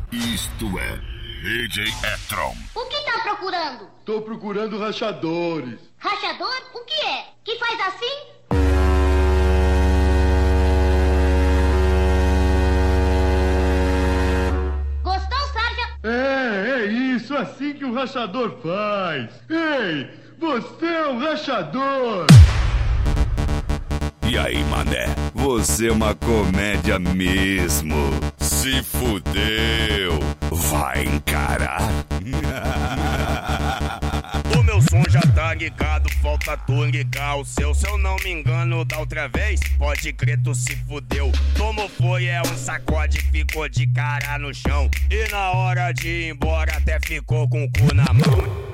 Isto é DJ E-Tron. O que tá procurando? Tô procurando rachadores. Rachador? O que é? Que faz assim? Gostou, Sarja? É isso, assim que o rachador faz. Ei, você é um rachador. E aí, mané? Você é uma comédia mesmo. Se fudeu. Vai encarar? O meu som já tá ligado, falta tu ligar o seu. Se eu não me engano da outra vez, pode crer, tu se fudeu. Tomou foi, é um sacode, ficou de cara no chão. E na hora de ir embora até ficou com o cu na mão.